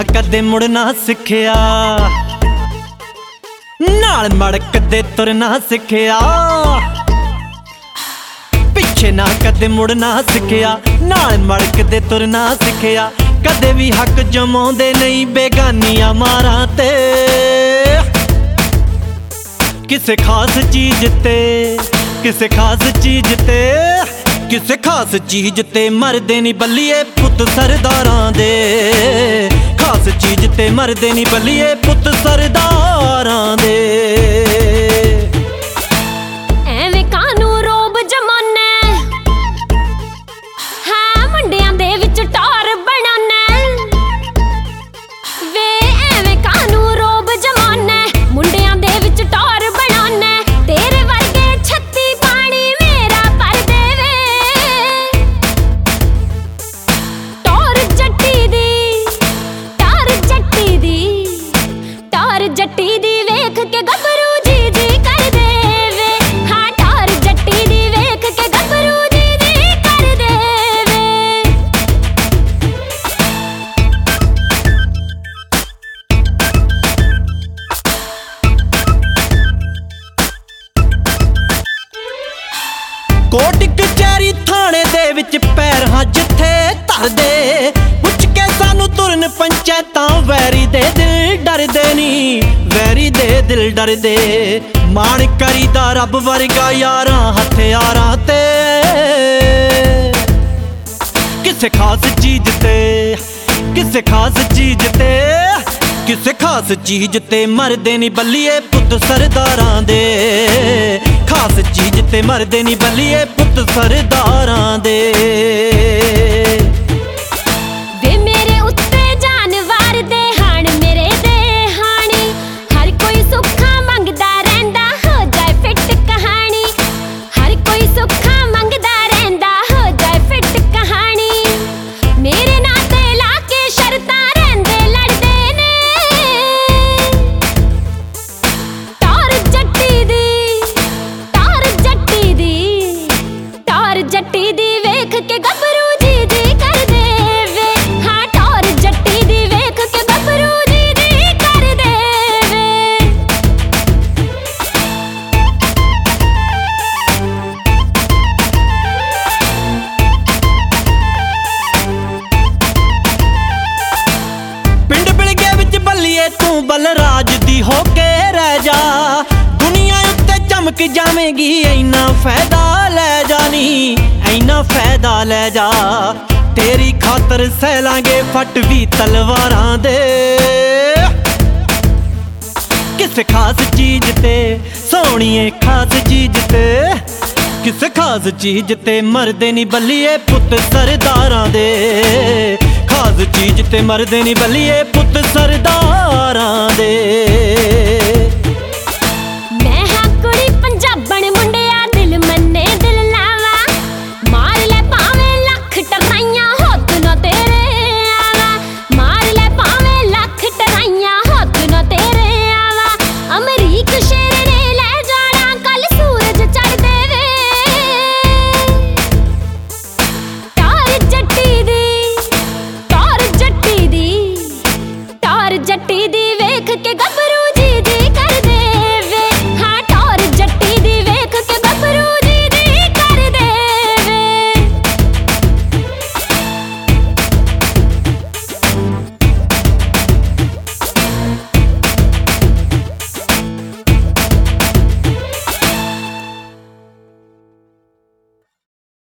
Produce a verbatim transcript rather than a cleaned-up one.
कदे मुड़ना सिखिया, नाल मड़क दे तुरना सिखिया। पिछे ना कदे मुड़ना सिखिया, नाल मड़क दे तुरना सिखिया। कदे भी हक जमाउंदे नहीं बेगानियां मारां ते, किसे खास चीज ते किसे खास चीज ते किसे खास चीज ते मरदे नी बल्लिए पुत सरदारां दे। खास चीज ते मरदे नी बल्लिए पुत सरदारां दे। एवें कानू रोब जमाना है, मुंडियां दे विच टार बनाना वे। एवें कानू रोब जमाना, मुंडियां दे विच टार बनाना। तेरे वर्गे छत्ती पानी मेरा पर देवे, टार जट्टी दी टार जट्टी दी टार जट्टी दी वेख के गबरू जी जी कर देवे। हाँ टार जट्टी दी वेख के गबरू जी जी कर देवे। कोट कचहरी थाने दे विच पैर हां जिथे धर दे। पुछ के सानू तुरन पंचायतां वैरी दे दिल डरदे नी, वैरी दे दिल डरदे। माण करीदा रब वर्गा यारां हथियारां ते, किसे खास चीज ते किसे खास चीज ते किसे खास चीज ते मरदे नी बल्लिए पुत सरदारां दे। खास चीज ते मरदे नी बल्लिए पुत सरदारां दे। वे मेरे उत्ते जानवर दे हाण मेरे दे हाणी। हर कोई सुखा मंगदा रहिंदा हो जाए फिट कहानी। हर कोई सुखा मंगदा रहिंदा हो जाए फिट कहानी। मेरे नां ते ला के शर्तां रहिंदे लड़दे ने, टार जट्टी दी टार जट्टी दी टार जट्टी दी वेख के गबरू जी जी कर देवे। हाँ टार जट्टी दी वेख के गबरू जी जी कर देवे। पिंड बिलगे विच बल्लिए तू बलराज दी होके रह जा। दुनिया उत्ते चमक जावेगी ऐना फायदा ले जानी, ऐना फायदा ले जा। तेरी खातर सह लांगे फट भी तलवारां दे। किसे खास चीज ते सोहणीए खास चीज ते किसे खास चीज ते मरदे नी बल्लिए पुत सरदारां दे। खास चीज ते मरदे नी बल्लिए पुत सरदारां